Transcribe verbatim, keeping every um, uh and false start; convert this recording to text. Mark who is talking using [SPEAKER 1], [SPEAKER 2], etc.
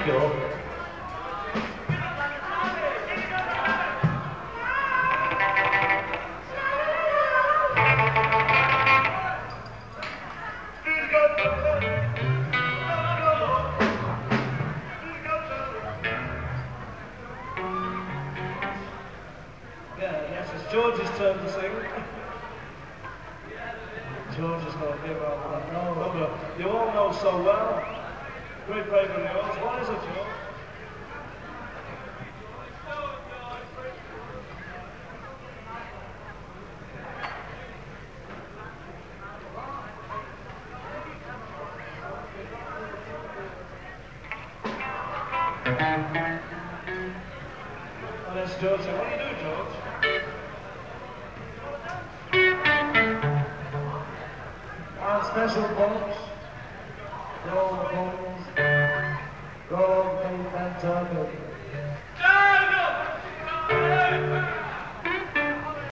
[SPEAKER 1] go. Yeah, yes, it's George's turn to sing. George is going to give out that number you all know so well. Great favourite of yours. What is it, George? Oh, that's George. What do you do, George? Our special bunch, gold bones, gold pink and turtle.